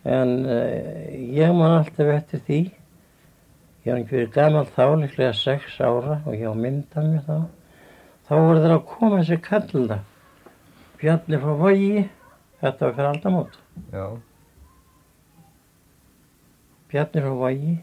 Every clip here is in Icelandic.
En ég man alltaf eftir því. Ég var ekki verið gamall þá, líklega 6 ára og ég á myndan mér þá. Þá voru þeir að koma þessi kalla. Bjarni frá Vogi, þetta var fyrir aldamót. Já. Bjarni frá Vogi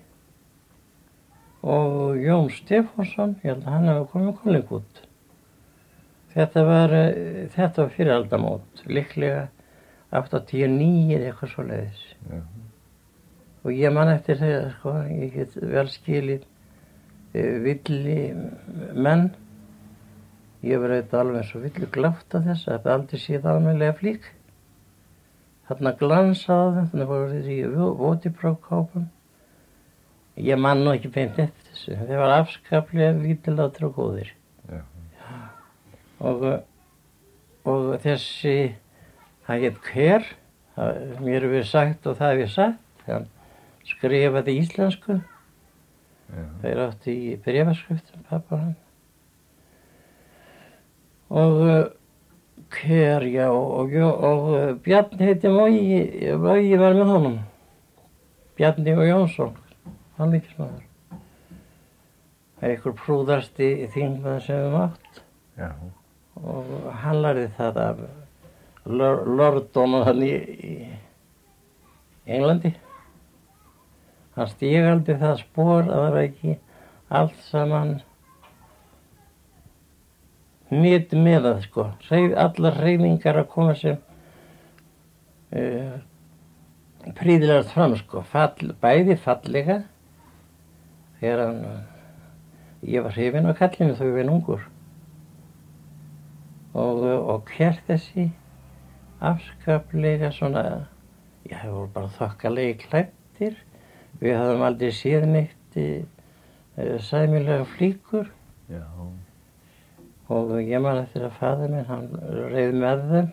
og Jón Stefánsson, ég held að hann hefði komið Kollingwood. Þetta var fyrir aldamót, líklega 89 eða eitthvað svoleiðis. Já. Og ég man eftir þegar, sko, ég get vel skilið villi menn. Ég var auðvitað alveg eins og villu glátt af þess, að aldrei séð almennilega flík. Þarna glansaði þeim, þannig voru þeir í votiprófkápum. Ég man nú ekki beint eftir þessu, þeir var afskaplega lítillátir og góðir. Já. Og þessi, það hét Kerr, mér hefur sagt og það hef ég sagt, hann skrifaði íslensku. Já. Þeir átti í bréfaskriftum, pappa hann. Og Kerr, já, og Bjarni heiti Vogi var með honum. Bjarni og Jónsson, hann líkismaður. Það er einhver prúðasti þingmaður sem við mátt. Já. Og hann lærði það af Lordon hann í Englandi. Hann stíg aldrei það spor að það var ekki allt saman mitt með það, sko. Allar hreyfingar að koma sem prýðilegast fram, sko. Bæði fallega, þegar ég var hrifinn á kallinu þó ég var ungur. Og Kerr þessi afskaplega svona, já, það voru bara þokkalegi klæddir. Við hafðum aldrei séð neitt sæmilega flíkur. Já. Og ég man eftir að faðir minn, hann reið með þeim.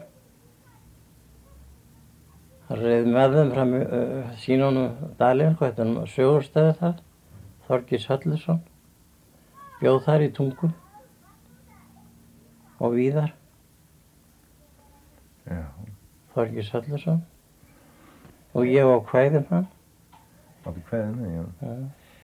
Hann reið með þeim fram sín honum dalinn, hvað þetta er sögurstæði það, Þorgils Höllusson. Bjóð þar í Tungu og víðar. Já. Þorgils Höllusson. Og ég á kvæðum hann. Á kvæðinu, já. Já.